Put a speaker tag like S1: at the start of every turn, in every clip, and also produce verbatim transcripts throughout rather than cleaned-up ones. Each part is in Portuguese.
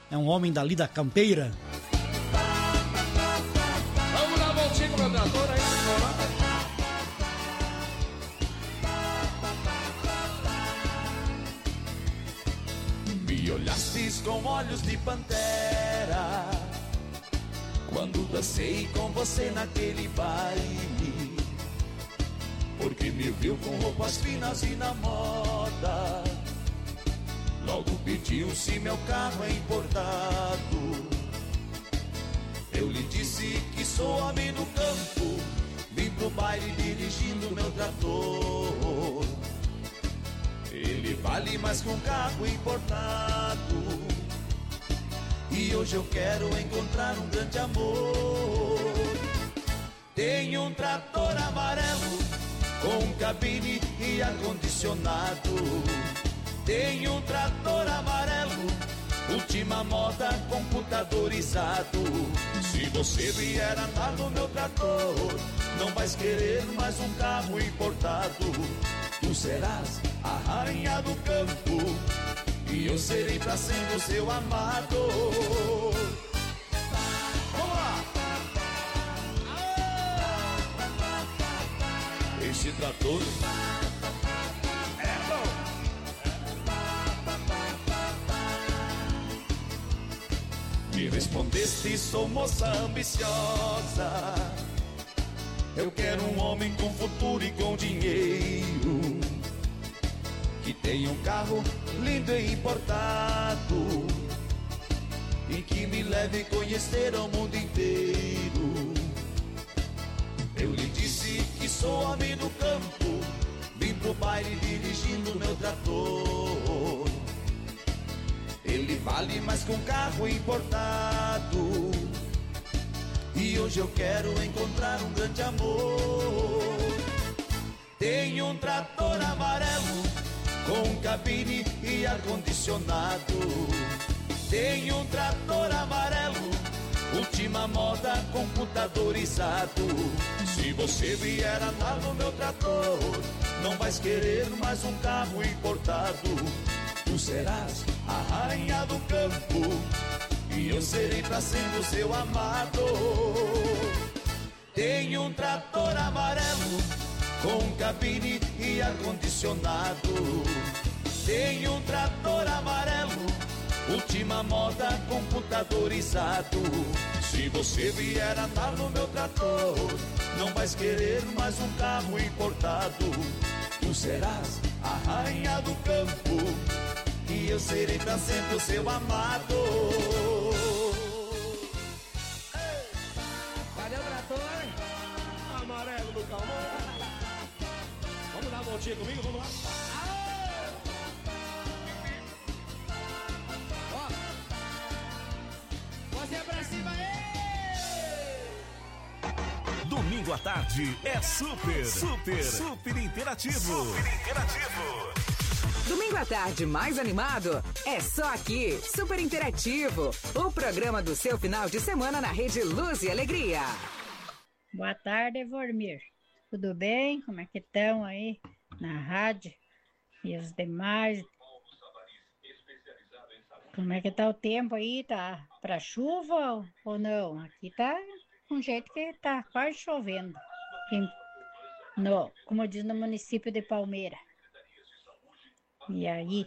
S1: é um homem dali da campeira.
S2: Vamos dar uma voltinha com o meu trator aí,
S3: Me olhastes com olhos de pantera quando dancei com você naquele baile, porque me viu com roupas finas e na moda. Logo pediu se meu carro é importado. Eu lhe disse que sou homem no campo, vim pro baile dirigindo meu trator. Ele vale mais que um carro importado, e hoje eu quero encontrar um grande amor. Tenho um trator amarelo com cabine e ar-condicionado. Tenho um trator amarelo, última moda, computadorizado. Se você vier andar no meu trator, não vais querer mais um carro importado. Tu serás a rainha do campo, e eu serei pra sempre o seu amado. Vamos lá! Esse trator é bom. Me respondeste, sou moça ambiciosa. Eu quero um homem com futuro e com dinheiro, que tenha um carro lindo e importado, e que me leve a conhecer o mundo inteiro. Eu lhe disse que sou homem do campo, vim pro baile dirigindo meu trator. Ele vale mais que um carro importado, e hoje eu quero encontrar um grande amor. Tenho um trator amarelo com cabine e ar-condicionado. Tenho um trator amarelo, última moda, computadorizado. Se você vier andar no meu trator, não vais querer mais um carro importado. Tu serás a rainha do campo, e eu serei pra sempre o seu amado. Tenho um trator amarelo com cabine e ar-condicionado. Tenho um trator amarelo, última moda, computadorizado. Se você vier andar no meu trator, não vais querer mais um carro importado. Tu serás a rainha do campo, e eu serei pra sempre o seu amado.
S2: Cadê o trator? Amarelo do calmão. Vamos dar uma voltinha comigo, vamos lá. Ó, você é pra cima aí.
S4: Domingo à tarde é super, super, super interativo. Super interativo.
S5: Domingo à tarde mais animado é só aqui, Super Interativo, o programa do seu final de semana na Rede Luz e Alegria.
S6: Boa tarde, Vormir. Tudo bem? Como é que estão aí na rádio? E os demais? Como é que tá o tempo aí? Tá pra chuva ou não? Aqui tá com jeito que tá quase chovendo. Aqui no, como diz no município de Palmeira. E aí?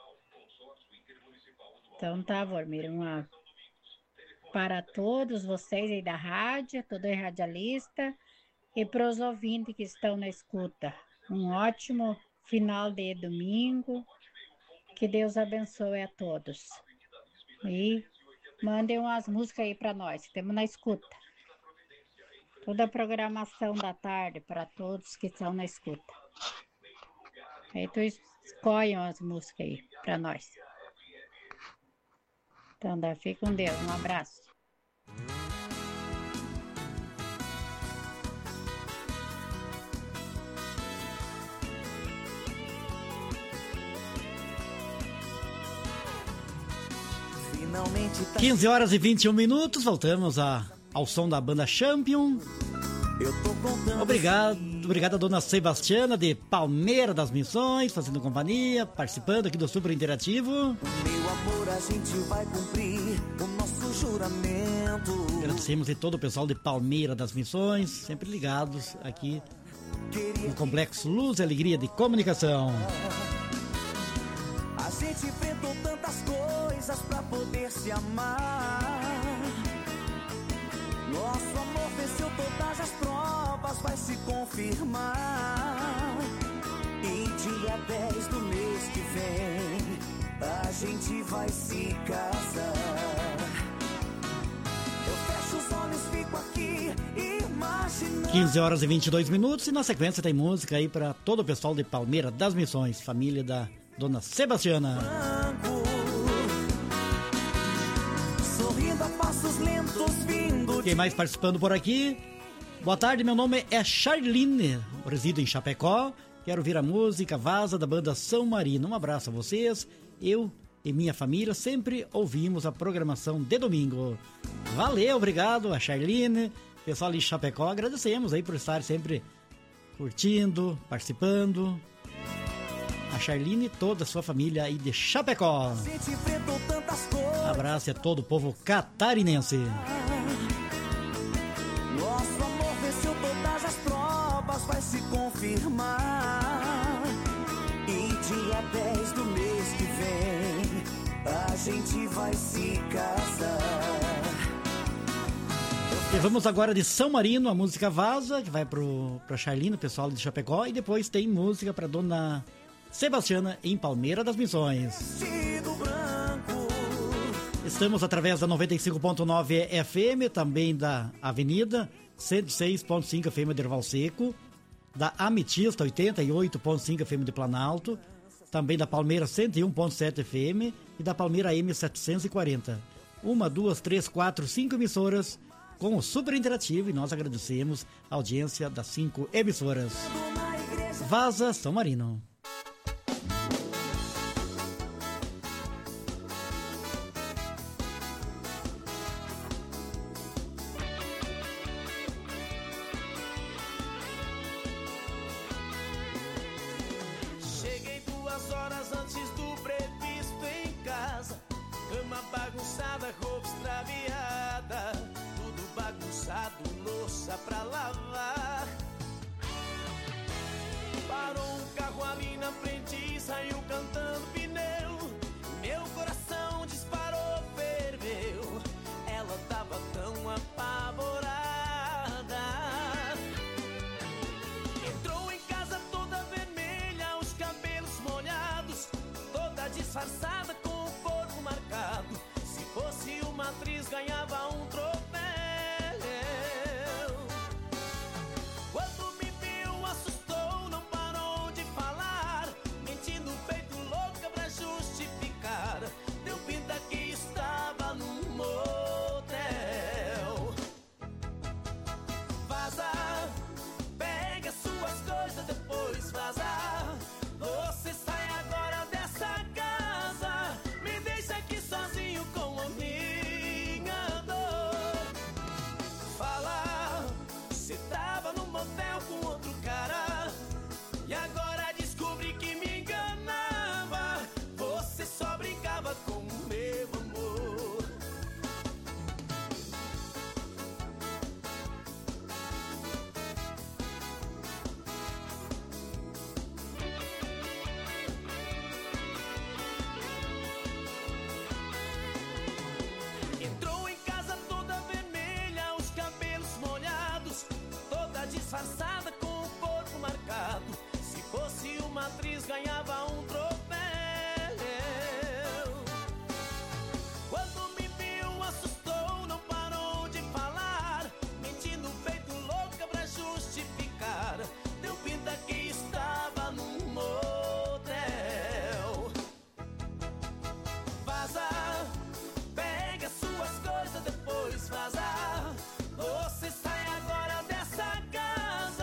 S6: Então tá, Vormir, uma para todos vocês aí da rádio, todo radialista, e para os ouvintes que estão na escuta. Um ótimo final de domingo, que Deus abençoe a todos. E mandem umas músicas aí para nós, que estamos na escuta. Toda a programação da tarde para todos que estão na escuta. Aí tu escolhe as músicas aí para nós. Então, dá, fica com Deus. Um abraço.
S1: quinze horas e vinte e um minutos, voltamos a, ao som da banda Champion. Obrigado obrigado a dona Sebastiana de Palmeira das Missões, fazendo companhia, participando aqui do Super Interativo.
S3: Meu amor, a gente vai cumprir o nosso juramento.
S1: Agradecemos a todo o pessoal de Palmeira das Missões, sempre ligados aqui no Complexo Luz e Alegria de Comunicação.
S3: A gente enfrentou tantas coisas pra poder se amar. Nosso amor venceu todas as provas, vai se confirmar. E dia dez do mês que vem, a gente vai se casar. Eu fecho os olhos, fico aqui imaginando.
S1: quinze horas e vinte e dois minutos e na sequência tem música aí para todo o pessoal de Palmeira das Missões, família da dona Sebastiana.
S3: Branco, sorrindo a passos lentos, vindo.
S1: Quem mais participando por aqui? Boa tarde, meu nome é Charline, resido em Chapecó. Quero ouvir a música Vaza da banda São Marino. Um abraço a vocês. Eu e minha família sempre ouvimos a programação de domingo. Valeu, obrigado a Charline. Pessoal de Chapecó, agradecemos aí por estar sempre curtindo, participando. A Charline e toda a sua família aí de Chapecó. Abraço a todo o povo catarinense.
S3: Nosso amor venceu todas as provas, vai se confirmar. E dia dez do mês que vem, a gente vai se casar.
S1: E vamos agora de São Marino, a música Vaza, que vai pro, pra Charline, o pessoal de Chapecó. E depois tem música pra dona Sebastiana em Palmeira das Missões. Estamos através da noventa e cinco ponto nove F M, também da Avenida cento e seis ponto cinco F M de Erval Seco, da Ametista oitenta e oito ponto cinco F M de Planalto, também da Palmeira cento e um ponto sete F M e da Palmeira M setecentos e quarenta. Uma, duas, três, quatro, cinco emissoras com o Super Interativo e nós agradecemos a audiência das cinco emissoras. Vaza, São Marino.
S2: Louça pra lavar. Parou um carro ali na frente e saiu cantando pneu. Meu coração disparou, ferveu. Ela tava tão apavorada. Entrou em casa toda vermelha, os cabelos molhados, toda disfarçada com o corpo marcado. Se fosse uma atriz ganhava um troféu. Disfarçada com o corpo marcado. Se fosse uma atriz ganhava um troféu. Quando me viu assustou, não parou de falar, mentindo feito louca pra justificar. Deu pinta que estava num motel. Vaza, pega suas coisas, depois vaza. Você sai agora dessa casa.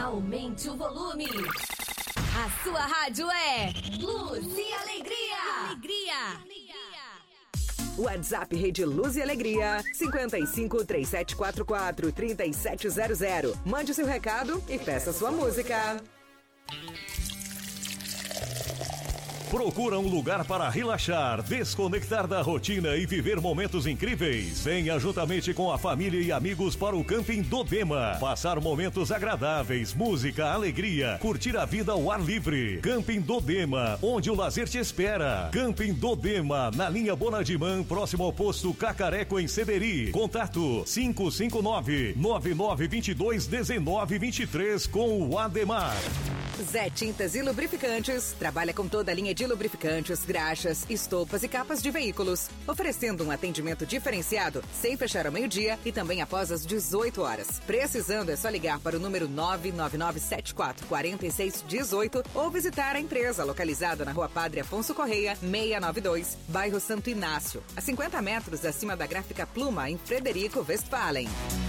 S7: Aumente o volume. A sua rádio é Luz e Alegria. Alegria.
S5: WhatsApp Rede Luz e Alegria, cinco cinco, três sete quatro quatro, três sete zero zero. Mande seu recado e peça sua música.
S4: Procura um lugar para relaxar, desconectar da rotina e viver momentos incríveis? Venha juntamente com a família e amigos para o Camping Dodema. Passar momentos agradáveis, música, alegria, curtir a vida ao ar livre. Camping Dodema, onde o lazer te espera. Camping Dodema, na linha Bonadimã, próximo ao posto Cacareco, em Seberi. Contato cinco cinco nove, nove nove dois dois, um nove dois três com o Ademar.
S5: Zé Tintas e Lubrificantes trabalha com toda a linha de lubrificantes, graxas, estopas e capas de veículos, oferecendo um atendimento diferenciado sem fechar ao meio-dia e também após as dezoito horas. Precisando é só ligar para o número nove nove nove sete quatro, quatro seis um oito ou visitar a empresa localizada na Rua Padre Afonso Correia, seiscentos e noventa e dois, bairro Santo Inácio, a cinquenta metros acima da Gráfica Pluma, em Frederico Westphalen.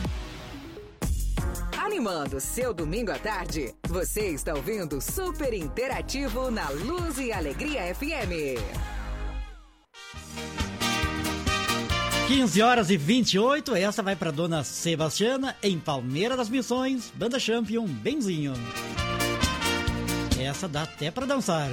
S5: Animando seu domingo à tarde, você está ouvindo Super Interativo na Luz e Alegria F M.
S1: quinze horas e vinte e oito, essa vai para Dona Sebastiana, em Palmeira das Missões, Banda Champion, Benzinho. Essa dá até para dançar.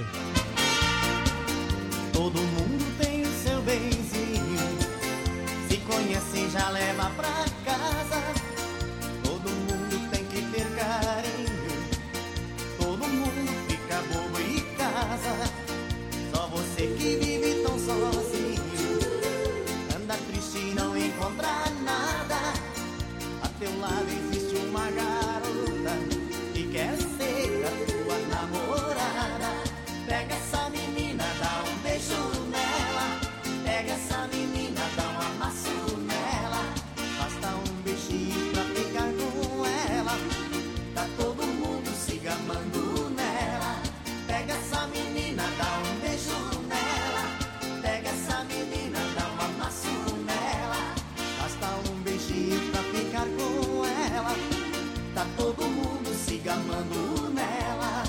S8: Todo mundo tem o seu benzinho, se conhece já leva pra casa. Todo mundo tem que ter carinho, todo mundo fica bobo em casa. Só você que vive tão sozinho, anda triste e não encontra nada. A teu lado existe uma garota que quer ser a tua namorada. Pega essa menina, dá um beijo nela. Pega essa menina, dá um amasso nela. Basta um beijinho pra ficar com ela. Tá todo mundo se gamando nela. Pega essa menina, dá um beijo nela. Pega essa menina, dá um amasso nela. Basta um beijinho pra ficar com ela. Tá todo mundo se gamando nela.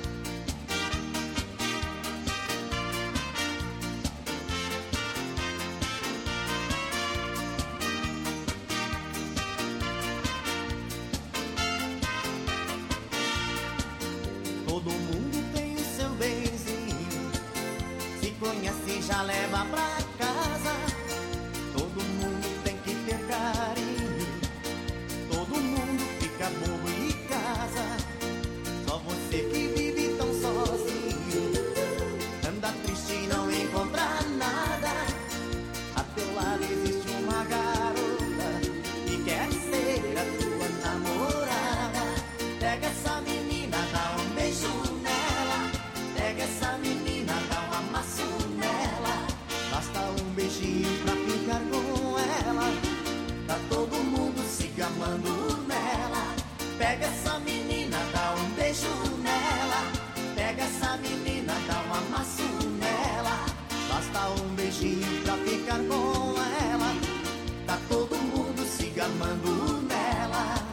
S8: Todo mundo tem o seu benzinho, se conhece já leva pra casa. Todo mundo tem que ter carinho, todo mundo fica bobo em casa. Só você que vive tão sozinho, anda triste e não encontra nada. A teu lado existe uma garota que quer ser a tua namorada. Pega essa menina, dá um beijo nela. Pega essa menina, dá um amasso nela. Basta um beijinho pra ficar com ela. Tá todo mundo se gamando nela. Pega essa menina, dá um beijo nela. Pega essa menina, dá um amasso nela. Basta um beijinho pra ficar com ela. Tá todo mundo se gamando nela.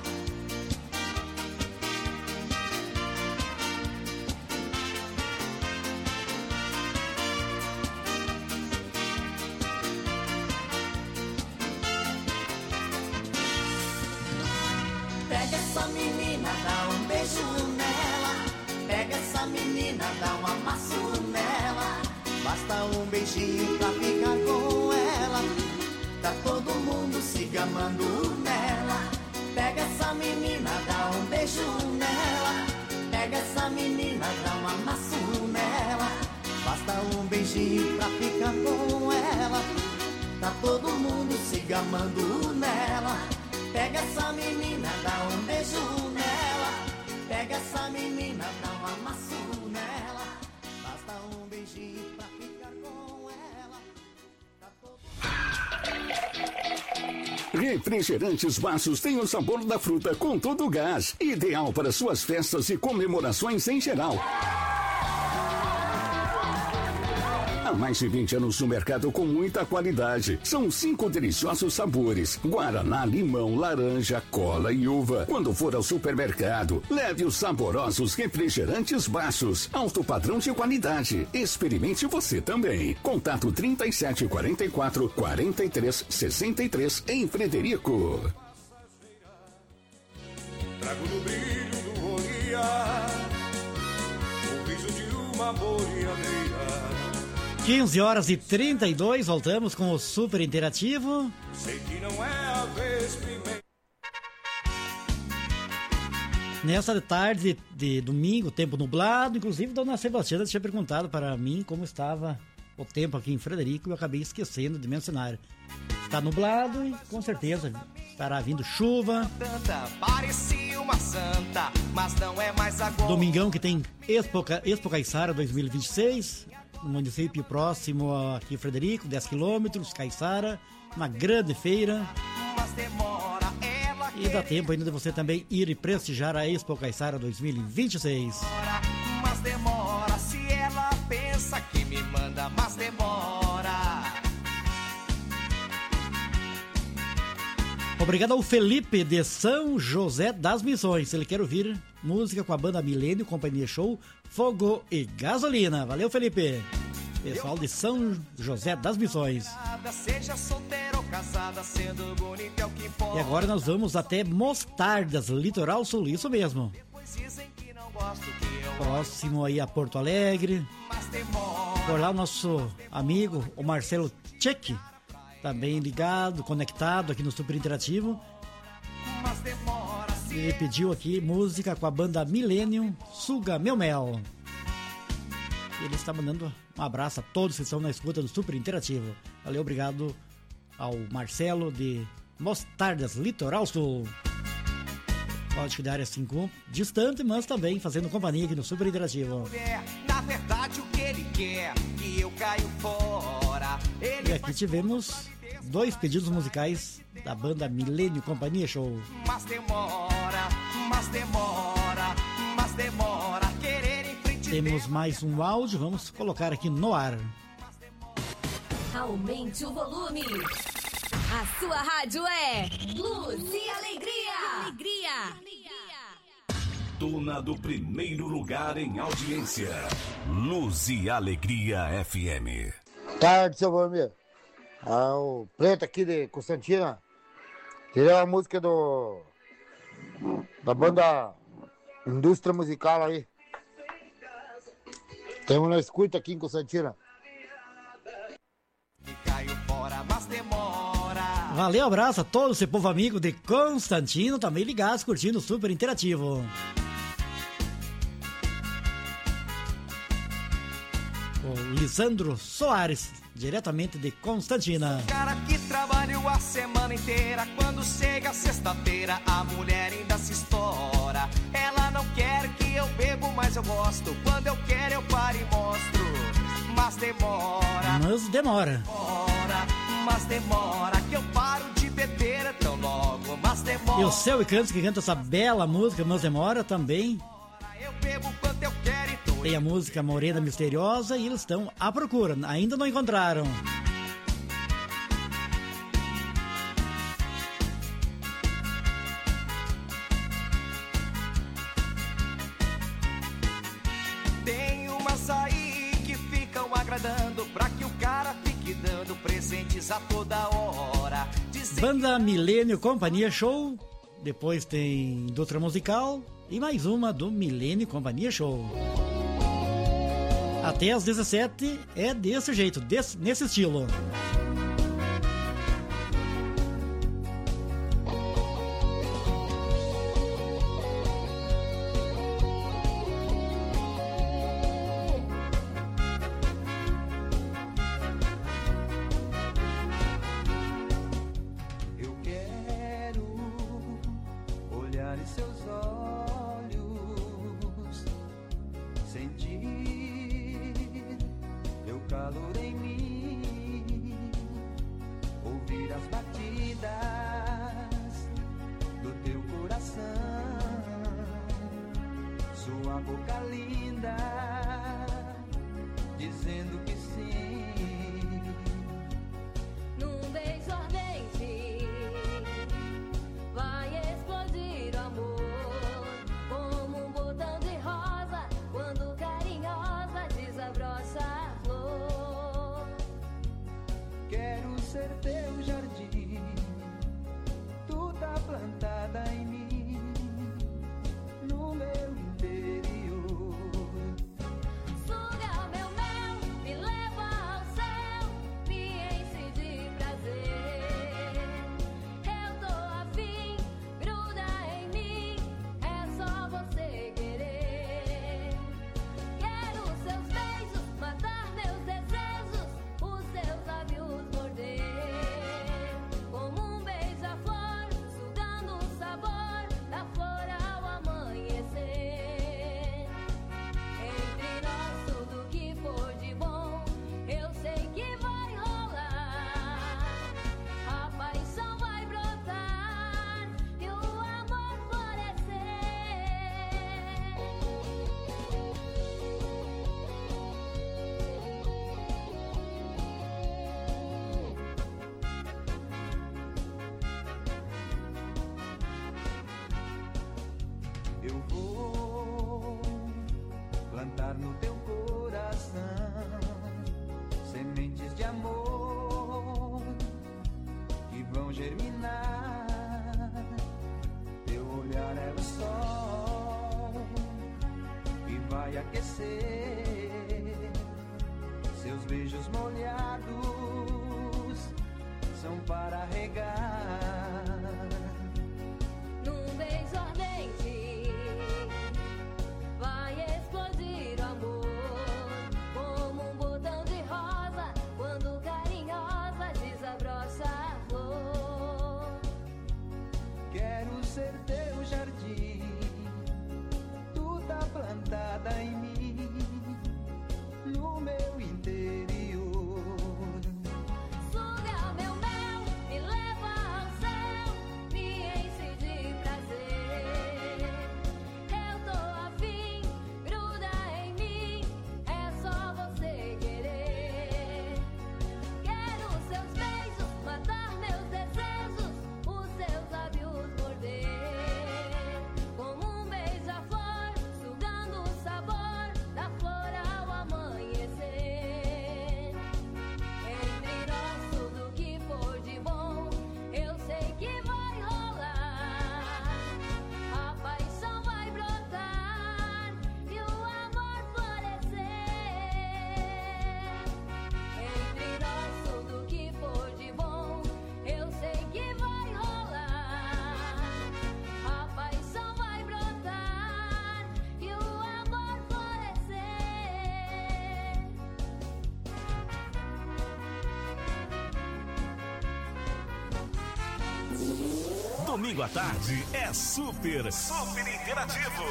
S8: Pega essa menina, dá um beijo nela. Pega essa menina, dá um amasso nela. Basta um beijinho pra ficar com ela. Tá todo mundo se gamando nela. Pega essa menina, dá um beijo nela. Pega essa menina, dá um amasso nela. Basta um beijinho pra ficar com ela. Tá todo mundo se gamando nela. Pega essa menina, dá um beijo nela. Pega essa menina, dá um amasso nela. Basta um beijinho pra ficar com ela. Tá todo...
S9: Refrigerantes Vasos tem o sabor da fruta com todo o gás. Ideal para suas festas e comemorações em geral. Há mais de vinte anos no mercado com muita qualidade. São cinco deliciosos sabores: guaraná, limão, laranja, cola e uva. Quando for ao supermercado, leve os saborosos refrigerantes baixos. Alto padrão de qualidade. Experimente você também. Contato trinta e sete quarenta e quatro, quarenta e três sessenta e três em Frederico.
S10: Trago no brilho do olhar o riso de uma boiadeira.
S1: quinze horas e trinta e dois, voltamos com o Super Interativo.
S10: Sei que não é a vez primeira.
S1: Nessa tarde de, de domingo, tempo nublado, inclusive Dona Sebastiana tinha perguntado para mim como estava o tempo aqui em Frederico e eu acabei esquecendo de mencionar. Está nublado e com certeza estará vindo chuva.
S2: Parecia uma santa, mas não é mais agora.
S1: Domingão que tem Expo, Expo Caiçara dois mil e vinte e seis, no município próximo aqui em Frederico, dez quilômetros, Caiçara, uma grande feira.
S2: Mas demora, ela
S1: e dá tempo ainda de você também ir e prestigiar a Expo Caiçara dois mil e vinte e seis.
S2: Mas demora, se ela pensa que me manda, mas demora.
S1: Obrigado ao Felipe de São José das Missões. Ele quer ouvir música com a banda Milênio, Companhia Show, Fogo e Gasolina. Valeu, Felipe. Pessoal de São José das Missões.
S2: Seja solteira ou casada, sendo bonita é o que importa.
S1: E agora nós vamos até Mostardas, Litoral Sul, isso mesmo. Próximo aí a Porto Alegre. Por lá o nosso amigo, o Marcelo Tchek, também ligado, conectado aqui no Super Interativo. Ele pediu aqui música com a banda Millennium, Suga Meu Mel. Ele está mandando um abraço a todos que estão na escuta do Super Interativo. Valeu, obrigado ao Marcelo de Mostardas, Litoral Sul. Pode que da área cinco, distante, mas também fazendo companhia aqui no Super Interativo.
S2: Na verdade, o que ele quer, que eu caio fora. Ele
S1: e aqui tivemos dois pedidos musicais da banda Milênio Companhia Show.
S2: Mas demora, mas demora, mas demora. Querer em frente.
S1: Temos mais um áudio, vamos colocar aqui no ar.
S7: Aumente o volume. A sua rádio é Luz e Alegria. Alegria.
S4: Dona do primeiro lugar em audiência. Luz e Alegria F M.
S11: Tarde, seu Valmir. Ah, o Preto aqui de Constantina. Tirei a música do da banda Indústria Musical aí. Temos na escuta aqui em Constantina.
S1: Valeu, abraço a todo esse povo amigo de Constantino, também ligados, curtindo o Super Interativo. O Lisandro Soares, diretamente de Constantina.
S2: Cara que trabalhou a semana inteira, quando chega sexta-feira a mulher ainda se estoura. Ela não quer que eu bebo, mas eu gosto. Quando eu quero eu paro e mostro. Mas demora.
S1: Mas demora.
S2: demora mas demora que eu paro de beber tão logo. Mas demora.
S1: E o Céu e Cantos que canta essa bela música, Mas Demora também.
S2: Eu bebo quanto eu quero e tô.
S1: Tem a música Morena Misteriosa e eles estão à procura, ainda não encontraram.
S2: Tem umas aí que ficam agradando pra que o cara fique dando presentes a toda hora. Dizem
S1: Banda Milênio Companhia Show, depois tem Indústria Musical e mais uma do Milênio Companhia Show. Até às dezessete é desse jeito, desse, nesse estilo.
S2: eu quero olhar em seus olhos, sentir teu calor em mim, ouvir as batidas do teu coração, sua boca linda, dizendo que sim,
S12: vou plantar no teu coração sementes de amor que vão germinar. Teu olhar é o sol que vai aquecer. Seus beijos molhados são para regar.
S13: Num beijo ardente vai explodir o amor, como um botão de rosa quando carinhosa desabrocha a flor.
S12: Quero ser teu jardim, tu tá plantada em mim, no meu interior.
S13: Suga meu mel, me leva ao céu, me enche de prazer. Eu tô afim, gruda em mim, é só você querer. Quero seus beijos, matar meus desejos, os seus lábios morder. Como um beija-flor, sugando o sabor da flor ao amanhecer. Entre nós tudo que for de bom, eu sei que vai rolar. A paixão vai brotar e o amor florescer. Entre nós tudo que for de bom, eu sei que vai rolar. A paixão vai brotar e o amor florescer.
S4: Domingo à tarde é super, super interativo.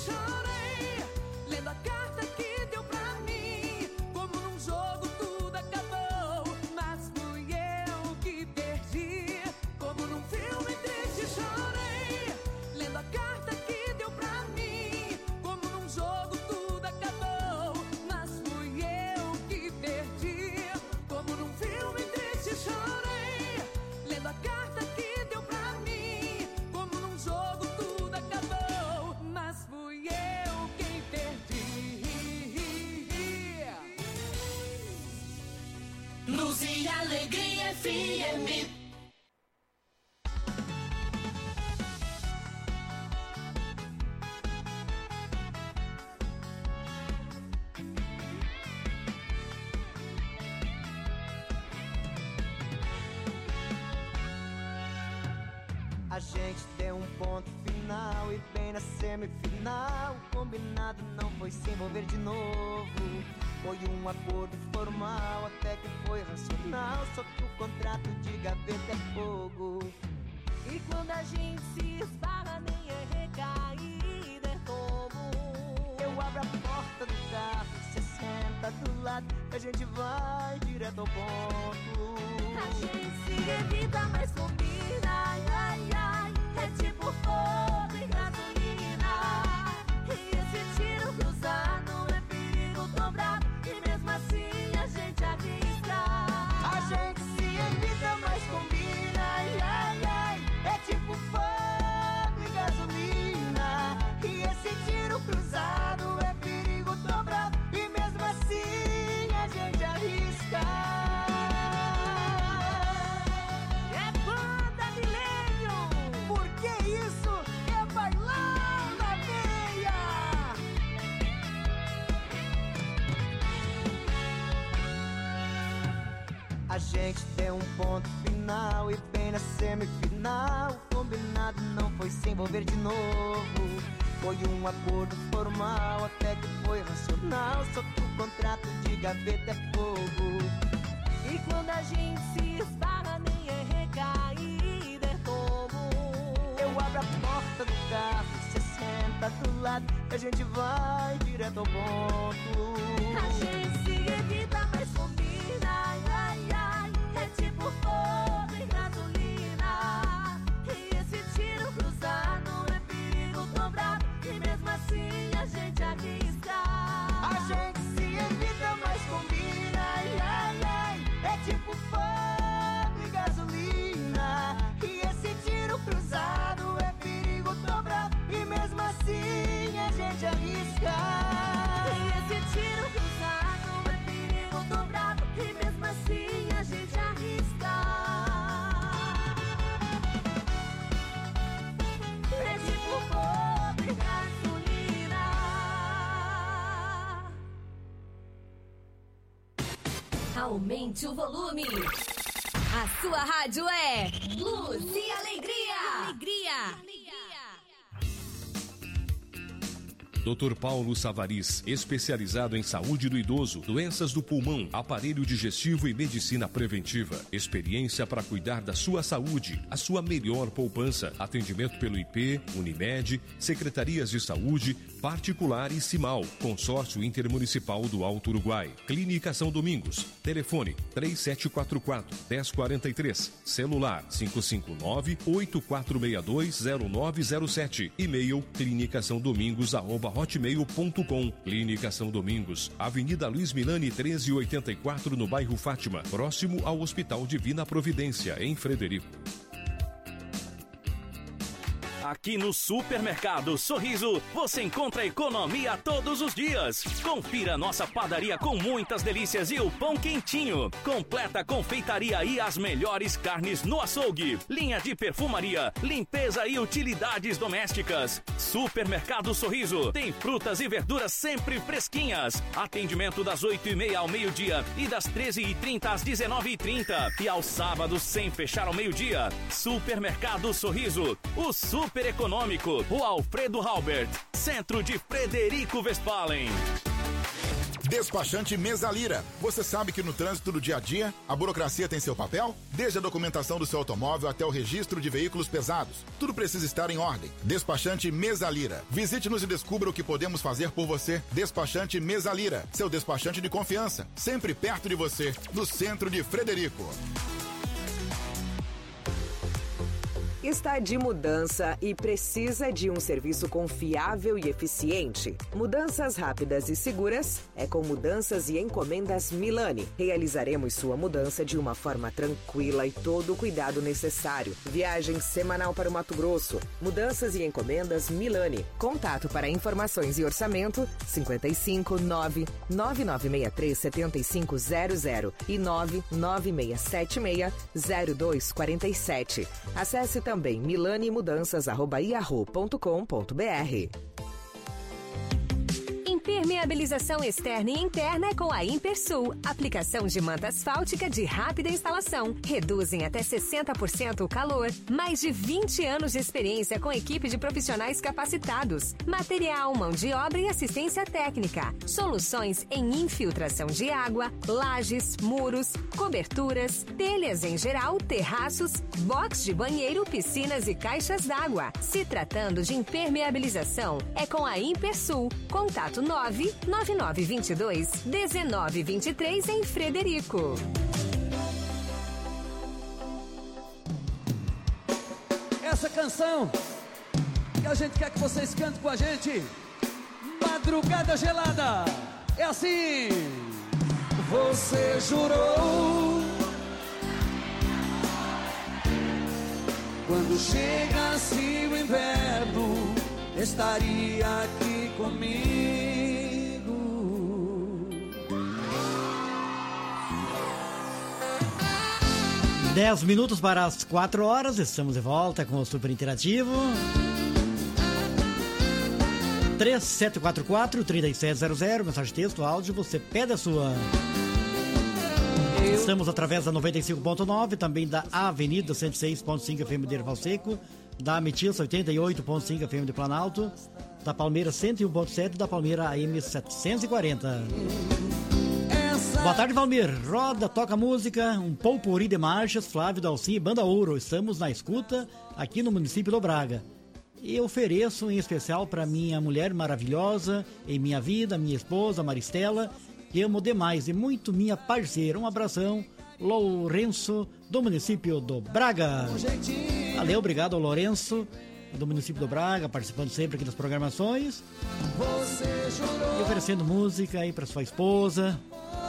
S2: chorei, lendo a carta que deu pra mim. Como num jogo tudo acabou, mas fui eu que perdi. Como num filme triste chorei, lendo a carta que deu pra mim. Como num jogo tudo acabou, mas fui eu que perdi. Como num filme triste chorei, lendo a carta que deu pra mim. Como num jogo tudo acabou, mas fui eu quem perdi.
S14: Luz e Alegria F M.
S8: A gente deu um ponto final e bem na semifinal. O combinado não foi se envolver de novo. Foi um acordo formal, até que foi racional. Só que o contrato de gaveta é fogo.
S2: E quando a gente se esbarra, nem é recaída, é como.
S8: Eu abro a porta do carro, você senta do lado, e a gente vai direto ao ponto.
S2: A gente se evita, mas combina, ai, ai, ai. É tipo fogo e gasolina. E esse tiro cruzado é perigo dobrado, e mesmo assim a gente arrisca.
S8: A gente se evita, mas combina, ai, ai, ai. É tipo fogo e gasolina. E esse tiro cruzado é perigo dobrado, e mesmo assim a gente arrisca. A gente deu um ponto final e bem na semifinal. O combinado não foi se envolver de novo. Foi um acordo formal, até que foi racional. Só que o contrato de gaveta é fogo.
S2: E quando a gente se esbarra, nem é recaída, é como.
S8: Eu abro a porta do carro, você senta do lado, e a gente vai direto ao ponto.
S2: A gente se evita, mas combina, ai, ai, ai. É tipo fogo e gasolina. E esse tiro cruzado é perigo dobrado, e mesmo assim a gente arrisca.
S8: A gente se evita, mas combina, ai, ai, ai. É tipo fogo e gasolina. E esse tiro cruzado é perigo dobrado, e mesmo assim a gente arrisca.
S2: E esse tiro cruzado é perigo dobrado, e mesmo assim a gente arrisca. É tipo fogo e gasolina.
S7: Aumente o volume. A sua rádio é Luz e Alegria. Alegria.
S15: doutor Paulo Savariz, especializado em saúde do idoso, doenças do pulmão, aparelho digestivo e medicina preventiva. Experiência para cuidar da sua saúde, a sua melhor poupança. Atendimento pelo I P, Unimed, Secretarias de Saúde, Particular e Cimal. Consórcio Intermunicipal do Alto Uruguai. Clínica São Domingos. Telefone três sete quatro quatro, um zero quatro três. Celular cinco cinco nove, oito quatro seis dois, zero nove zero sete. E-mail clinicaçãodomingos arroba hotmail ponto com. Clínica São Domingos, Avenida Luiz Milani treze oitenta e quatro, no bairro Fátima, próximo ao Hospital Divina Providência, em Frederico.
S16: Aqui no Supermercado Sorriso, você encontra economia todos os dias. Confira nossa padaria com muitas delícias e o pão quentinho. Completa confeitaria e as melhores carnes no açougue. Linha de perfumaria, limpeza e utilidades domésticas. Supermercado Sorriso tem frutas e verduras sempre fresquinhas. Atendimento das oito e meia ao meio-dia e das treze e trinta às dezenove e trinta. E aos sábados sem fechar ao meio-dia. Supermercado Sorriso, o super econômico, o Alfredo Halbert, centro de Frederico Westphalen.
S17: Despachante Mesalira. Você sabe que no trânsito do dia a dia, a burocracia tem seu papel? Desde a documentação do seu automóvel até o registro de veículos pesados. Tudo precisa estar em ordem. Despachante Mesalira. Visite-nos e descubra o que podemos fazer por você. Despachante Mesalira. Seu despachante de confiança. Sempre perto de você. No centro de Frederico.
S5: Está de mudança e precisa de um serviço confiável e eficiente? Mudanças rápidas e seguras é com Mudanças e Encomendas Milani. Realizaremos sua mudança de uma forma tranquila e todo o cuidado necessário. Viagem semanal para o Mato Grosso. Mudanças e Encomendas Milani. Contato para informações e orçamento cinquenta e cinco, nove nove nove seis três sete cinco zero zero e nove nove seis sete seis zero dois quatro sete. Acesse também Também milani mudanças arroba yahoo ponto com ponto br.
S18: Impermeabilização externa e interna é com a Impersul. Aplicação de manta asfáltica de rápida instalação. Reduzem até sessenta por cento o calor. Mais de vinte anos de experiência com equipe de profissionais capacitados. Material, mão de obra e assistência técnica. Soluções em infiltração de água, lajes, muros, coberturas, telhas em geral, terraços, box de banheiro, piscinas e caixas d'água. Se tratando de impermeabilização, é com a Impersul. Contato nove nove nove dois dois um nove dois três em Frederico.
S19: Essa canção que a gente quer que vocês cantem com a gente, Madrugada Gelada, é assim. Você jurou quando chegasse o inverno estaria aqui comigo.
S1: Dez minutos para as quatro horas, estamos de volta com o Super Interativo. três sete quatro quatro, três sete zero zero, mensagem de texto, áudio, você pede a sua. Estamos através da noventa e cinco ponto nove, também da Avenida cento e seis ponto cinco F M de Erval Seco, da Metilça oitenta e oito ponto cinco F M de Planalto, da Palmeira cento e um ponto sete, da Palmeira A M setecentos e quarenta. Boa tarde, Valmir. Roda, toca música, um potpourri de marchas, Flávio Dalcin e Banda Ouro. Estamos na escuta aqui no município do Braga. E ofereço em especial para minha mulher maravilhosa em minha vida, minha esposa Maristela, que amo demais e muito minha parceira. Um abração, Lourenço, do município do Braga. Valeu, obrigado ao Lourenço, do município do Braga, participando sempre aqui das programações. E oferecendo música aí para sua esposa.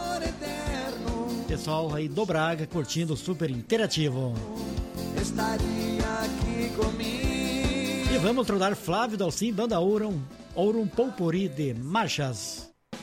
S1: Pessoal aí do Braga curtindo o Super Interativo.
S19: Estaria aqui comigo.
S1: E vamos rodar Flávio Dalcin, Banda Ouro, Ouro um potpourri de marchas.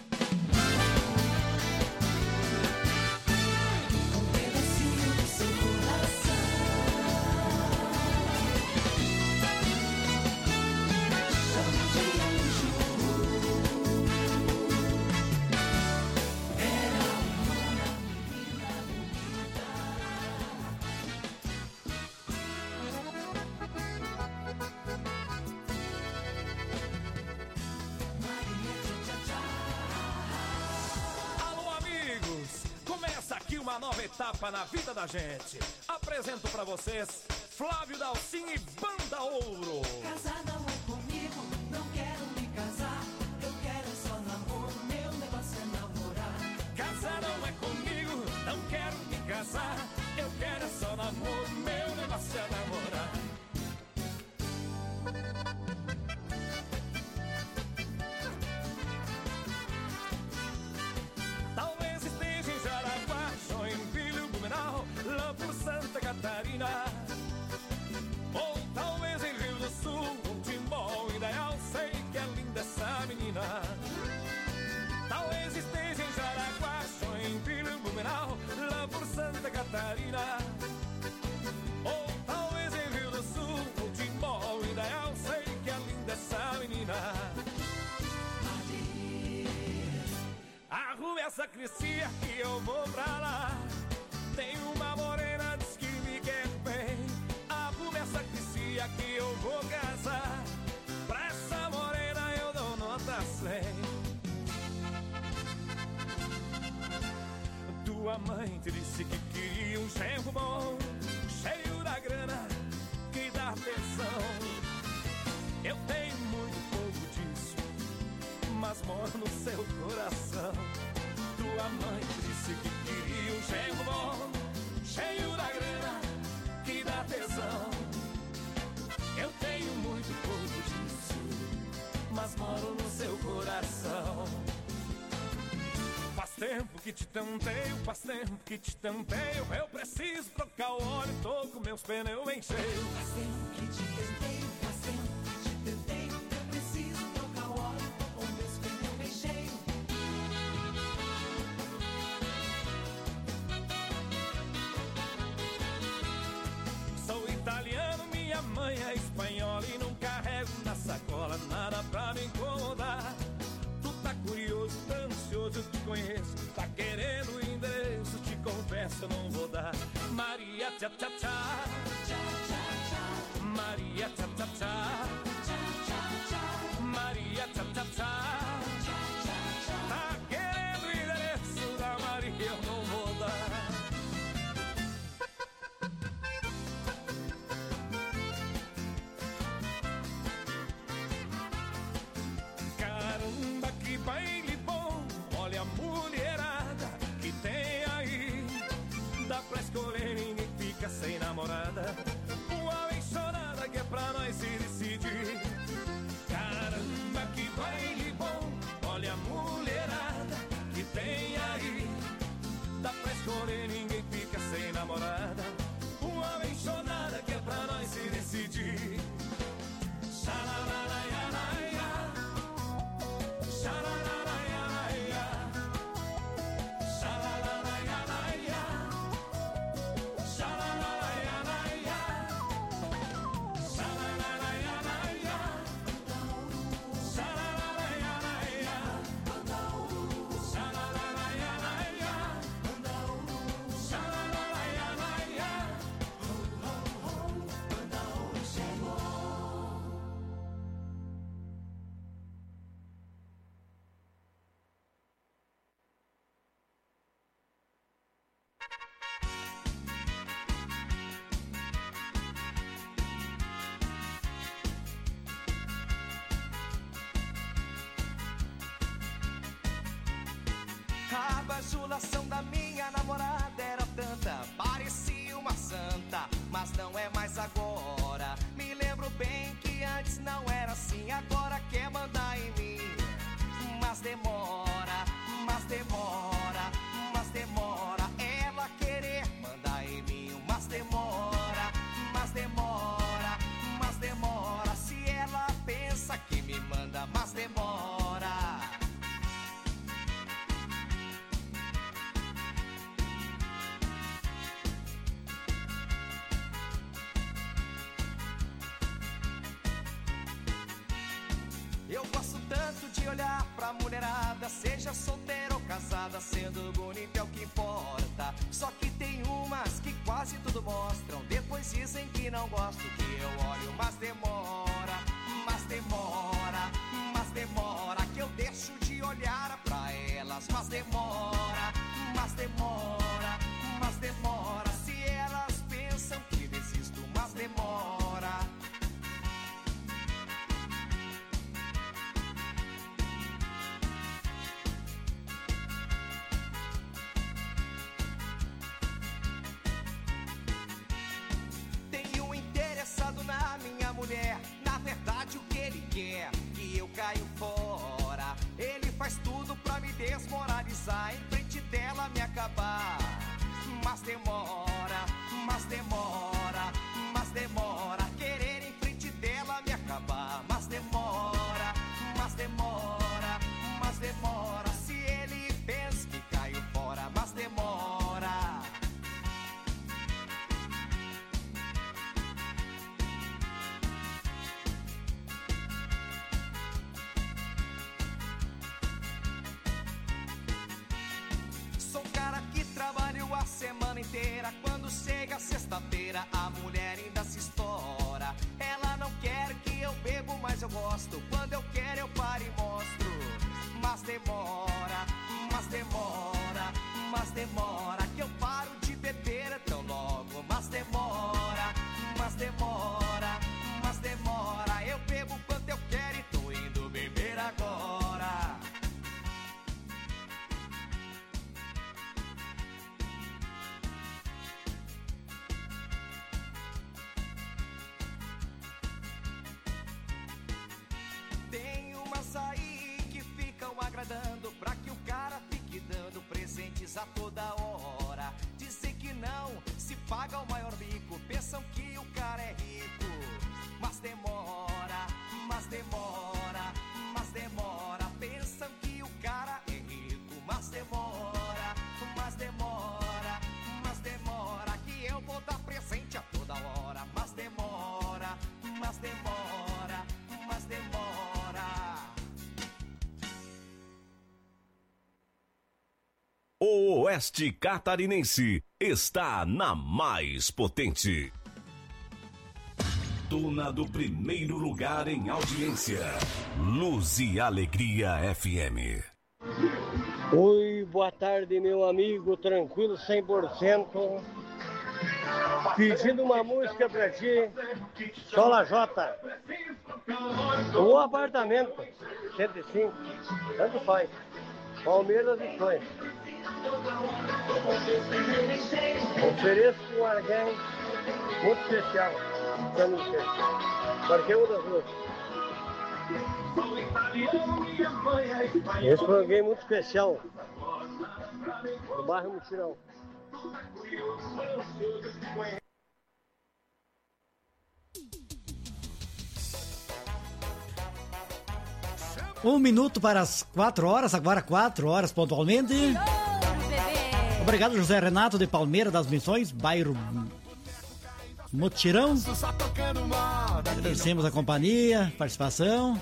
S10: Etapa na vida da gente. Apresento pra vocês Flávio Dalcin e Banda Ouro.
S14: Casar não é comigo, não quero me casar. Eu quero só namoro, meu negócio é namorar.
S10: Casar não é comigo, não quero me casar. Eu quero só namoro, meu negócio é namorar. Talvez esteja em Jaraguá, Joinville, Blumenau, lá por Santa Catarina. Ou talvez em Rio do Sul, um Timbó ideal, sei que é linda essa menina. Talvez esteja em Jaraguá, Joinville, Blumenau, lá por Santa Catarina. Ou talvez em Rio do Sul, um Timbó ideal, sei que é linda essa menina. Arrume essa cristia que eu vou pra lá. Tem uma morena, diz que me quer bem. Arrume essa cristia que eu vou casar. Pra essa morena eu dou nota cem. Tua mãe te disse que queria um genro bom, cheio da grana que dá atenção. Eu tenho muito pouco disso, mas moro no seu coração. Tua mãe te disse que queria um genro bom, cheio da grana que dá tesão. Eu tenho muito pouco disso, mas moro no seu coração. Faz tempo que te tanteio, faz tempo que te tanteio. Eu preciso trocar o óleo, tô com meus pneus em cheio.
S14: Faz tempo que te tanteio, faz tempo que te tanteio. Eu preciso trocar o óleo, tô com meus pneus bem cheios.
S10: Sou italiano, minha mãe é espanhola e não carrego na sacola nada pra me incomodar. Tu tá curioso, tá ansioso, eu te conheço, tá querendo o endereço, te confesso, eu não vou dar. Maria tchá tchá tchá, Maria tchá tchá tchá, Maria tchá tchá tchá. Tá querendo o endereço da Maria, eu não vou dar. Caramba, que baile bom, olha a mulherada que tem aí. Dá pra escolher, ninguém fica sem namorada. Uma abençonada que é pra nós se decidir. Caramba, que baile bom, olha a mulherada que tem aí. Dá pra escolher, ninguém fica sem namorada. Uma abençonada que é pra nós se decidir. Xalalalaialaia, xalalalaialaia, xalalalaialaia, xalalalaialaia, xalalalaialaia, xalalalaialaia, xalalalaialaia, xalalalaialaia. Banda Ouro chegou.
S20: A bajulação da minha namorada era tanta, parecia uma santa, mas não é mais agora. Me lembro bem que antes não era assim, agora quer mandar em mim. Mas demora, mas demora, mas demora ela querer mandar em mim. Mas demora, mas demora, mas demora. Se ela pensa que me manda, mas demora. Eu gosto tanto de olhar pra mulherada, seja solteira ou casada, sendo bonita é o que importa. Só que tem umas que quase tudo mostram, depois dizem que não gosto, que eu olho, mas demora, mas demora, mas demora, que eu deixo de olhar pra elas, mas demora, mas demora, mas demora, se elas pensam que desisto, mas demora. Na minha mulher, na verdade o que ele quer, que eu caio fora. Ele faz tudo pra me desmoralizar, em frente dela me acabar. Mas demora, mas demora, mas demora, querer em frente dela me acabar. Mas demora, mas demora, mas demora, se ele pensa que caio fora, mas demora. Trabalho a semana inteira, quando chega sexta-feira a mulher ainda se estoura. Ela não quer que eu bebo, mas eu gosto, quando eu quero eu paro e mostro. Mas demora, mas demora, mas demora, feliz a toda hora. Dizem que não se paga o maior bico, pensam que o cara é rico. Mas demora, mas demora, mas demora. Pensam que o cara é rico, mas demora, mas demora, mas demora. Que eu vou dar presente a toda hora. Mas demora, mas demora, mas demora.
S4: O Oeste Catarinense está na mais potente. Dona do primeiro lugar em audiência. Luz e Alegria F M.
S21: Oi, boa tarde, meu amigo, tranquilo cem por cento. Pedindo uma música pra ti, Sola J. O apartamento, cento e cinco, tanto faz. Palmeiras e Sonhos. Ofereço um alguém muito especial pra mim. Qualquer uma das duas. Esse foi alguém muito especial do bairro Mutirão.
S1: Um minuto para as quatro horas, agora quatro horas pontualmente. Obrigado, José Renato de Palmeira das Missões, bairro Mutirão. Agradecemos a companhia, participação.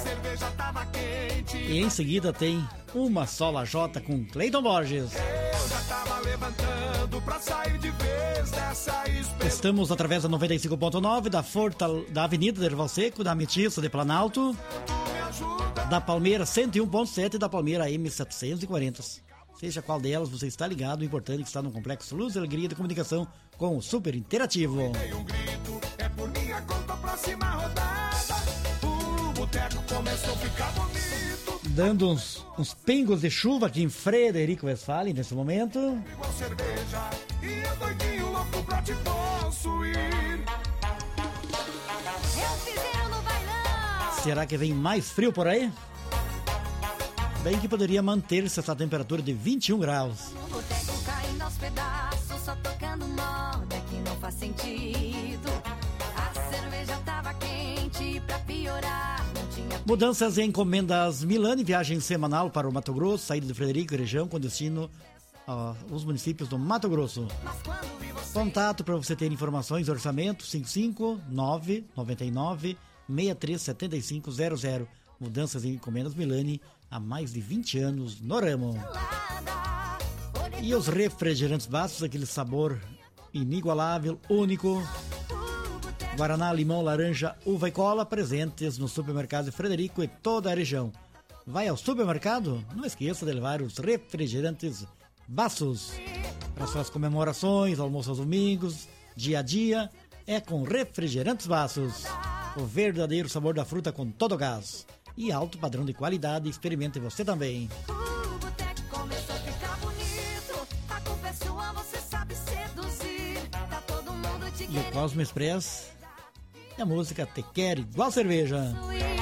S1: E em seguida tem uma Sola J com Cleiton Borges. Estamos através da noventa e cinco ponto nove, da, Fortal... da Avenida Derval Seco, da Ametista de Planalto, da Palmeira cento e um ponto sete e da Palmeira M setecentos e quarenta. Seja qual delas você está ligado, o importante é que está no Complexo Luz e Alegria de Comunicação com o Super Interativo.
S10: Um grito, é por minha conta, próxima rodada. O boteco começou a ficar bonito.
S1: Dando uns, uns pingos de chuva aqui em Frederico Westphalen nesse momento.
S10: Igual cerveja, e eu doidinho louco pra te possuir.
S13: Eu fizeram no bailão.
S1: Será que vem mais frio por aí? Bem que poderia manter-se essa temperatura de vinte e um graus.
S13: No boteco caindo aos pedaços, só tocando moda que não faz sentido. A cerveja tava quente, pra piorar não tinha...
S1: Mudanças em encomendas Milani, viagem semanal para o Mato Grosso, saída de Frederico e região com destino aos municípios do Mato Grosso. Contato para você ter informações e orçamento cinco cinco nove nove nove seis três sete cinco zero zero. Mudanças em encomendas Milani há mais de vinte anos no ramo. E os refrigerantes Bastos, aquele sabor inigualável, único. Guaraná, limão, laranja, uva e cola, presentes no supermercado de Frederico e toda a região. Vai ao supermercado? Não esqueça de levar os refrigerantes Bastos. Para suas comemorações, almoço aos domingos, dia a dia, é com refrigerantes Bastos. O verdadeiro sabor da fruta com todo o gás. E alto padrão de qualidade, experimente você também.
S13: O boteco começou a ficar bonito. A culpa é sua, você sabe seduzir. Tá todo mundo te
S1: E o
S13: querendo.
S1: Cosmo Express é a música Te Quero Igual Cerveja.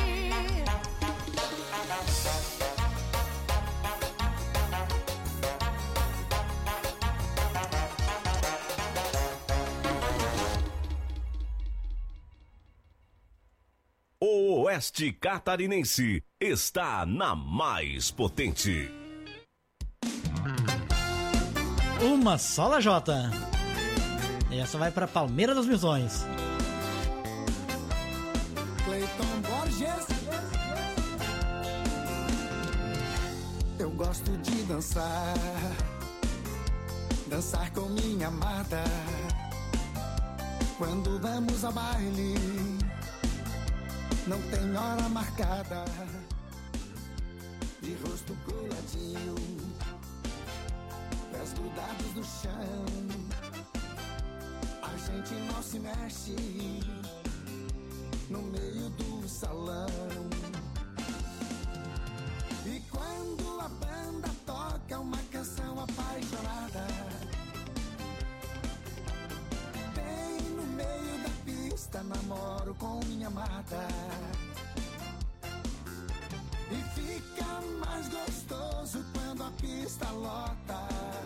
S4: O Oeste Catarinense está na mais potente.
S1: Uma Sola J. Essa vai para Palmeira das Missões.
S12: Cleiton Borges. Eu gosto de dançar, dançar com minha amada. Quando vamos ao baile, não tem hora marcada. De rosto coladinho, pés grudados no chão, a gente não se mexe no meio do salão. E quando a banda toca uma canção apaixonada, bem no meio da pista namoro com minha amada. E fica mais gostoso quando quando a pista lota.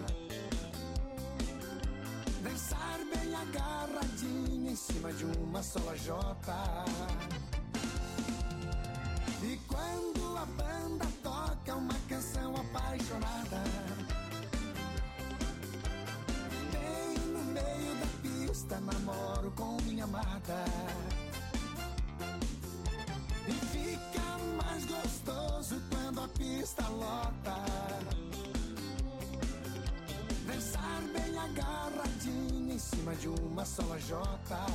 S12: Dançar bem agarradinho em cima de uma só lajota. E quando a banda toca uma canção apaixonada, bem no meio da pista namoro com minha amada. E fica mais gostoso quando a pista lota. Dançar bem agarradinho em cima de uma só lajota.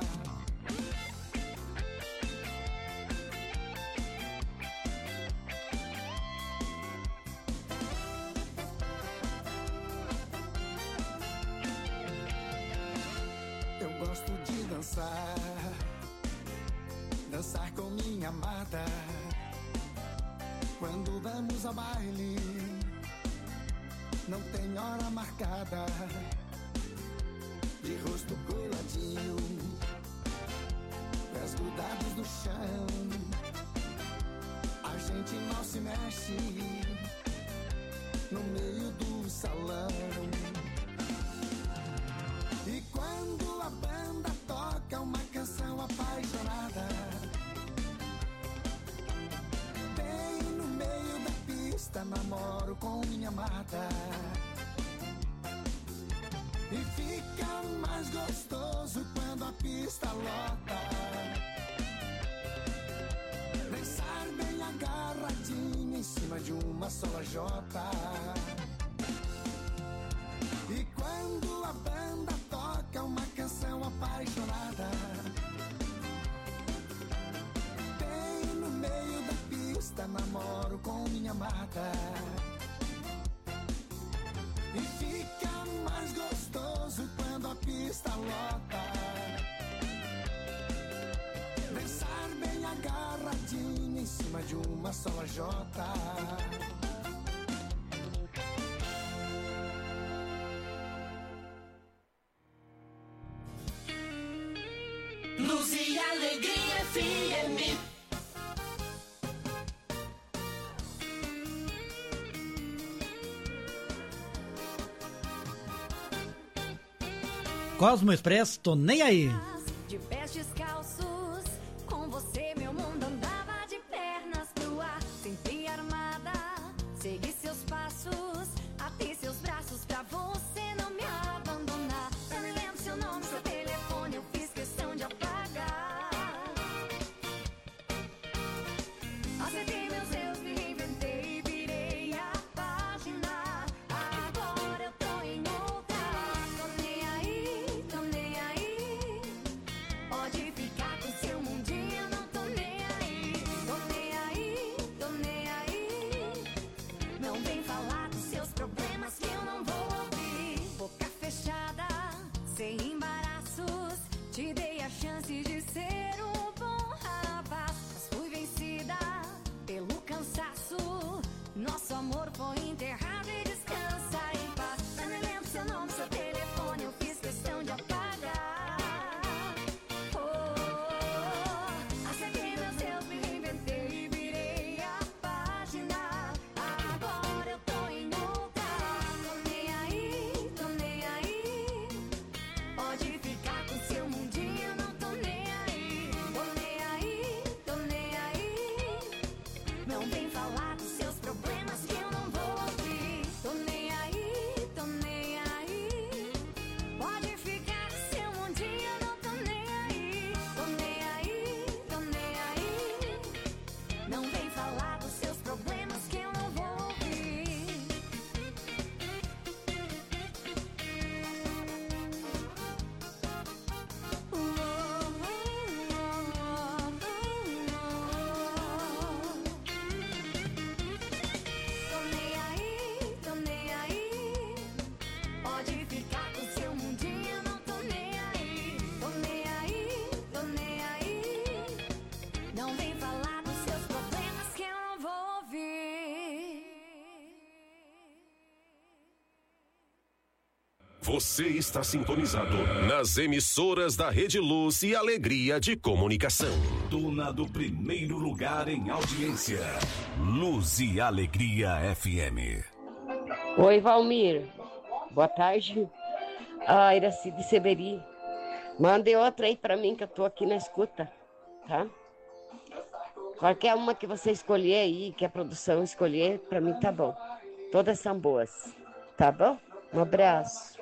S12: Eu gosto de dançar, dançar com minha amada. Quando vamos ao baile, não tem hora marcada. De rosto coladinho, pés grudados no chão, a gente não se mexe no meio do salão. E quando a banda toca uma canção apaixonada, bem no meio da pista namoro com minha amada. E fica mais gostoso quando a pista lota. Dançar bem agarradinho em cima de uma só lajota. E quando a banda toca uma canção apaixonada, bem no meio da pista namoro com minha amada. E fica mais gostoso quando a pista lota. Dançar bem agarradinho em cima de uma só lajota.
S14: Luz e Alegria F M.
S1: Cosmo Express, tô nem aí.
S13: De pés descalços, com você meu mundo andava de pernas pro ar, sempre armada. Segui seus passos, abri seus braços pra você não me abandonar. Eu nem lembro seu nome, seu telefone, eu fiz questão de apagar. Acertei meus erros, me reinventei, virei a página. Agora eu tô em outra, tô nem aí, tô nem aí. Pode ficar com seu mundinho, eu não tô nem aí. Tô nem aí, tô nem aí. Não vem falar dos seus problemas que eu não vou ouvir. Boca fechada, sem embaraços, te dei a chance de ser um bom rapaz. Mas fui vencida pelo cansaço. Nosso amor foi enterrado e descansa em paz. Eu nem lembro seu nome, seu telefone, eu fiz questão de apagar. Oh, acertei meus erros, me reinventei e virei a página. Agora eu tô em outra, tô nem aí, tô nem aí. Pode ficar com seu mundinho, eu não tô nem aí. Tô nem aí, tô nem aí. Não vem falar dos seus problemas que eu não vou ouvir. Tô nem aí, tô nem aí. Pode ficar com seu mundinho, eu não tô nem aí. Tô nem aí, tô nem aí. Não vem falar dos seus problemas que eu não vou ouvir. Tô nem aí, tô nem aí. Pode ficar com seu mundinho, eu não tô nem aí. Tô nem aí, tô nem aí. Não vem falar dos seus problemas que eu não vou ouvir.
S6: Você está sintonizado nas emissoras da Rede Luz e Alegria de Comunicação.
S4: Dona do primeiro lugar em audiência.
S6: Luz e Alegria F M.
S3: Oi, Valmir. Boa tarde. Ah, Iracide Severi. Mande outra aí pra mim que eu tô aqui na escuta, tá? Qualquer uma que você escolher aí, que a produção escolher, pra mim tá bom. Todas são boas, tá bom? Um abraço.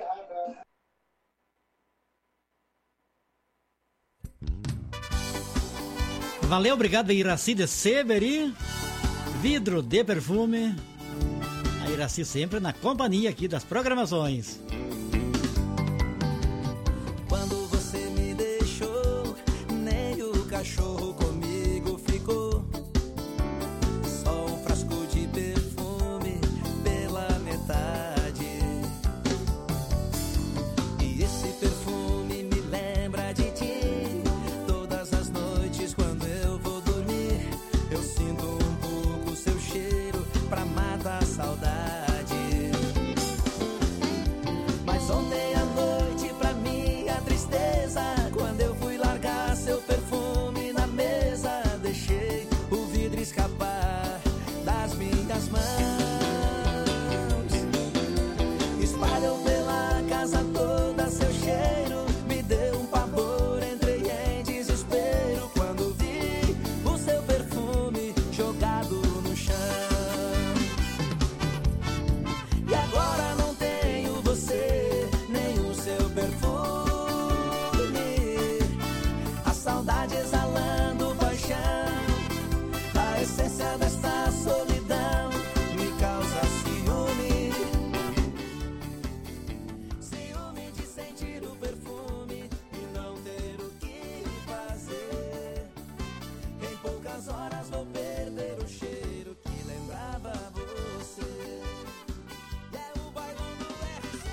S1: Valeu, obrigado, Iracide Severi. Vidro de perfume. A Iraci sempre na companhia aqui das programações.
S2: Quando você me deixou, nem o cachorro comigo ficou. Só um frasco de perfume pela metade. E esse perfume me lembra de ti. Todas as noites quando eu vou dormir, eu sinto um pouco seu cheiro pra matar a saudade. Mas ontem à noite pra mim a tristeza, quando eu fui largar seu perfume na mesa, deixei o vidro escapar das minhas mãos. Espalhou pela casa toda seu cheiro, me deu um pavor, entrei em desespero quando vi o seu perfume jogado no chão. E agora não tenho você, nem o seu perfume. A saudade exalando paixão. A essência desta solidão me causa ciúme. Ciúme de sentir o perfume e não ter o que fazer. Em poucas horas vou perder o cheiro que lembrava você. E é o bailão do R C.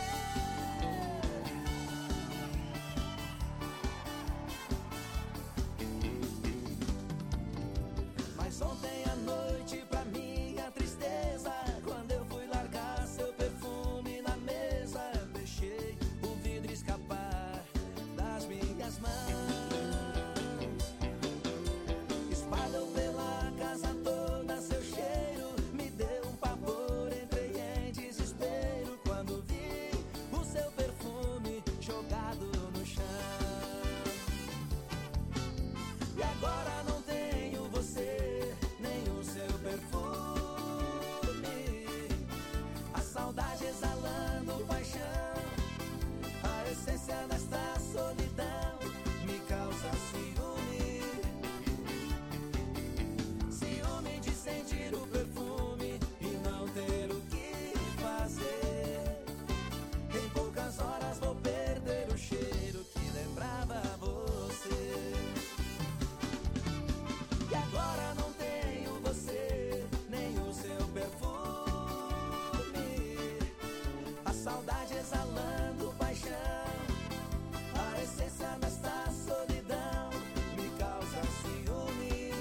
S2: Mas ontem à noite pra mim a tristeza, quando eu fui largar seu perfume na mesa, deixei o vidro escapar das minhas mãos. Espalhou pela casa toda seu cheiro, me deu um pavor, entrei em desespero quando vi o seu perfume jogado no chão. E agora não tenho você, nem o seu perfume. A saudade exalando paixão. A essência desta solidão me causa ciúme. Ciúme de sentir o perfume e não ter o que fazer. Em poucas horas vou perder o cheiro que lembrava você. E agora não tenho você, nem o seu perfume. A saudade exalando paixão. A essência desta solidão me causa ciúme.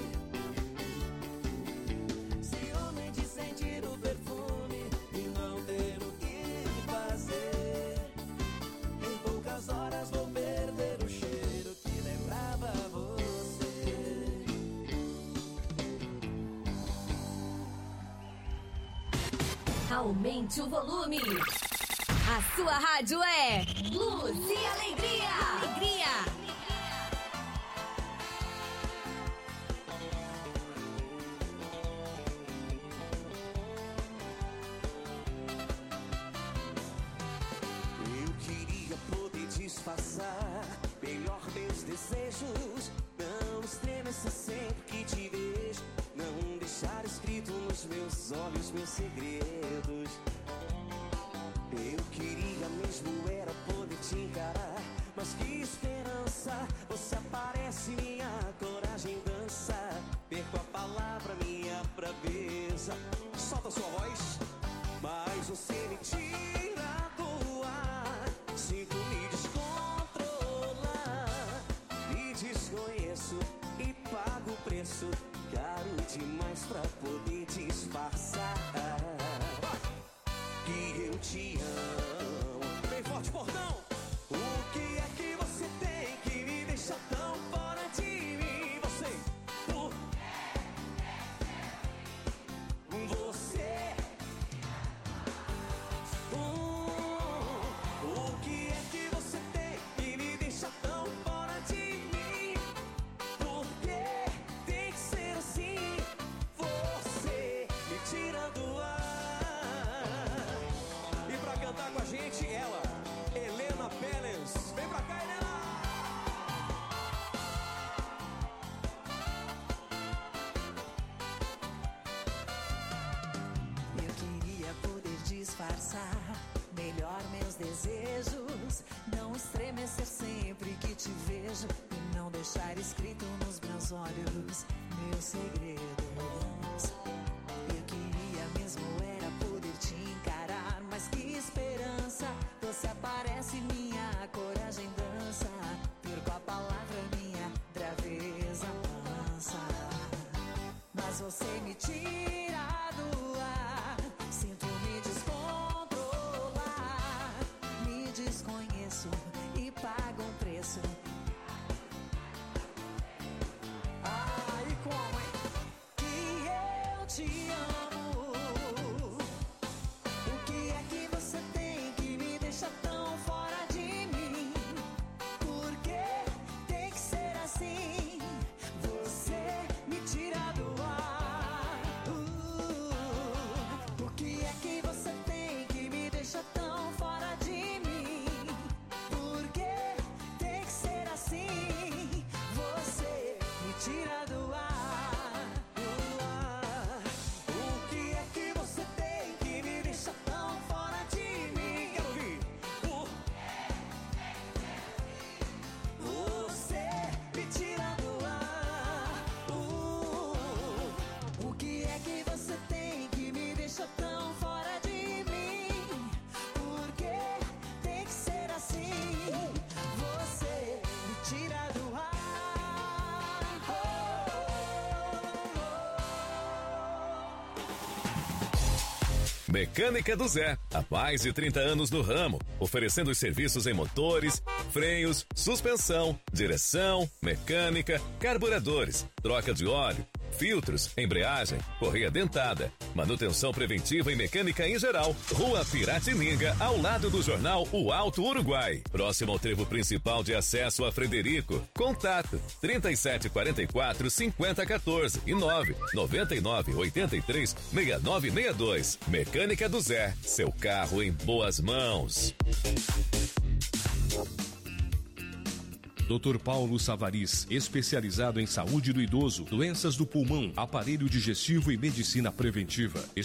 S2: Ciúme de sentir o perfume e não ter o que fazer. Em poucas horas vou perder o cheiro que lembrava você.
S7: Aumente o volume. A sua rádio é Luz e Alegria. Alegria.
S2: Eu queria poder disfarçar melhor meus desejos. Não estremeça sempre que te vejo. Não deixar escrito nos meus olhos meus segredos. Eu queria mesmo era poder te encarar, mas que esperança. Você aparece, minha coragem dança. Perco a palavra, minha braveza. Solta sua voz, mas você me tira do ar. Sinto me descontrolar. Me desconheço e pago o preço caro demais pra poder disfarçar que eu te amo. Bem forte, portão. O que é que você tem que me deixa tão fora de mim? Você, por você
S14: alcançar melhor meus desejos, não estremecer sempre que te vejo e não deixar escrito nos meus olhos meus segredos. Eu queria mesmo era poder te encarar, mas que esperança, você aparece, minha coragem dança, perco a palavra, minha braveza mansa, mas você me tira do ar, sinto me descontrolar, me desconheço e pago um preço. Ai, como é que eu te amo? O que é que você tem que me deixa tão fora de mim? Por que tem que ser assim? Você me tira do ar. Uh, o que é que você tem que me deixa tão fora de mim? Por que tem que ser assim? Você me tira do ar. Do ar. O que é que você tem que me deixa tão fora de mim? Quero ouvir. O- Você me tira do ar. Uh, o que é que você tem que me deixa tão fora de mim? Por que tem que ser assim? Você me tira do ar.
S4: Mecânica do Zé, há mais de trinta anos no ramo, oferecendo os serviços em motores, freios, suspensão, direção, mecânica, carburadores, troca de óleo, filtros, embreagem, correia dentada, manutenção preventiva e mecânica em geral. Rua Piratininga, ao lado do jornal O Alto Uruguai, próximo ao trevo principal de acesso a Frederico. Contato trinta e sete quarenta e quatro, cinquenta quatorze e nove noventa e nove oitenta e três, sessenta e nove sessenta e dois. Mecânica do Zé, seu carro em boas mãos.
S15: doutor Paulo Savaris, especializado em saúde do idoso, doenças do pulmão, aparelho digestivo e medicina preventiva.